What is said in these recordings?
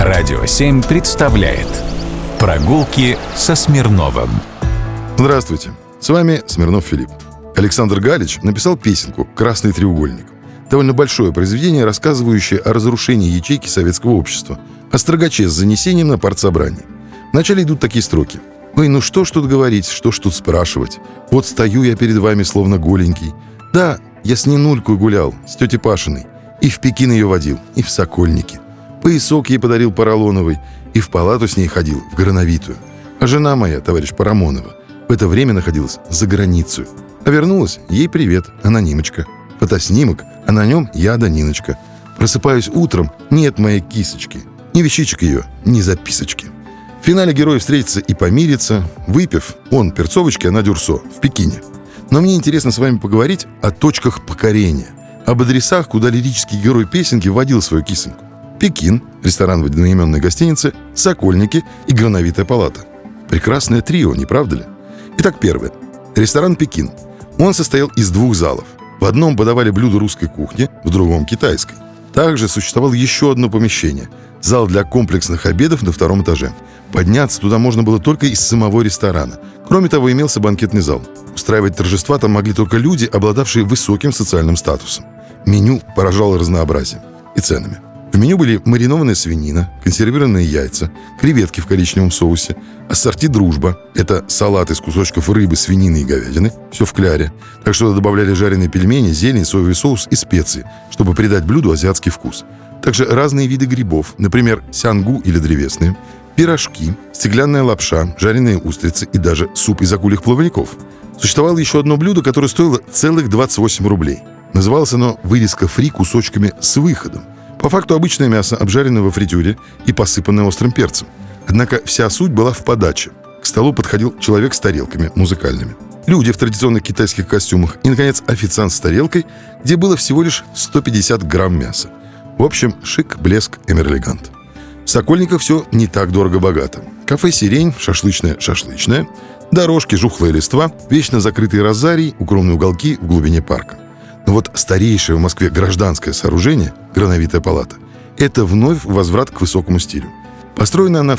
Радио 7 представляет «Прогулки со Смирновым». Здравствуйте, с вами Смирнов Филипп. Александр Галич написал песенку «Красный треугольник». Довольно большое произведение, рассказывающее о разрушении ячейки советского общества, о строгаче с занесением на партсобрание. Вначале идут такие строки. «Ой, ну что ж тут говорить, что ж тут спрашивать? Вот стою я перед вами словно голенький. Да, я с Нинулькой гулял, с тетей Пашиной, и в Пекин ее водил, и в Сокольники. Поясок ей подарил поролоновый, и в палату с ней ходил, в Грановитую. А жена моя, товарищ Парамонова, в это время находилась за границей. А вернулась, ей привет, анонимочка. Фотоснимок, а на нем я да Ниночка. Просыпаюсь утром, нет моей кисочки. Ни вещичек ее, ни записочки». В финале герои встретятся и помирятся, выпив, он перцовочки, она дюрсо, в Пекине. Но мне интересно с вами поговорить о точках покорения, об адресах, куда лирический герой песенки водил свою кисоньку. Пекин, ресторан в одноименной гостинице, Сокольники и Грановитая палата. Прекрасное трио, не правда ли? Итак, первое. Ресторан «Пекин». Он состоял из двух залов. В одном подавали блюда русской кухни, в другом – китайской. Также существовало еще одно помещение – зал для комплексных обедов на втором этаже. Подняться туда можно было только из самого ресторана. Кроме того, имелся банкетный зал. Устраивать торжества там могли только люди, обладавшие высоким социальным статусом. Меню поражало разнообразием и ценами. В меню были маринованная свинина, консервированные яйца, креветки в коричневом соусе, ассорти «Дружба» — это салат из кусочков рыбы, свинины и говядины, все в кляре. Так что добавляли жареные пельмени, зелень, соевый соус и специи, чтобы придать блюду азиатский вкус. Также разные виды грибов, например, сянгу или древесные, пирожки, стеклянная лапша, жареные устрицы и даже суп из акульих плавников. Существовало еще одно блюдо, которое стоило целых 28 рублей. Называлось оно «вырезка фри кусочками с выходом». По факту обычное мясо, обжаренное во фритюре и посыпанное острым перцем. Однако вся суть была в подаче. К столу подходил человек с тарелками музыкальными, люди в традиционных китайских костюмах и, наконец, официант с тарелкой, где было всего лишь 150 грамм мяса. В общем, шик, блеск, эмерлигант. В Сокольниках все не так дорого-богато. Кафе «Сирень», шашлычное, дорожки, жухлая листва, вечно закрытые розарии, укромные уголки в глубине парка. Но вот старейшее в Москве гражданское сооружение, Грановитая палата, это вновь возврат к высокому стилю. Построена она в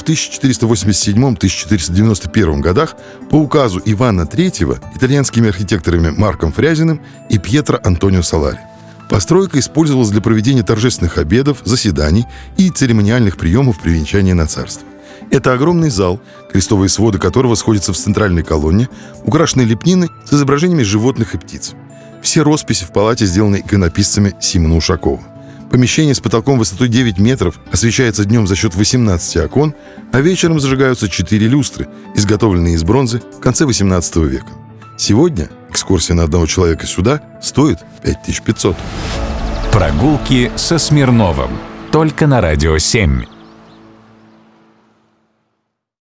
1487-1491 годах по указу Ивана III итальянскими архитекторами Марком Фрязиным и Пьетро Антонио Солари. Постройка использовалась для проведения торжественных обедов, заседаний и церемониальных приемов при венчании на царство. Это огромный зал, крестовые своды которого сходятся в центральной колонне, украшенной лепниной с изображениями животных и птиц. Все росписи в палате сделаны иконописцами Симона Ушакова. Помещение с потолком высотой 9 метров освещается днем за счет 18 окон, а вечером зажигаются 4 люстры, изготовленные из бронзы в конце 18 века. Сегодня экскурсия на одного человека сюда стоит 5500. «Прогулки со Смирновым» только на Радио 7.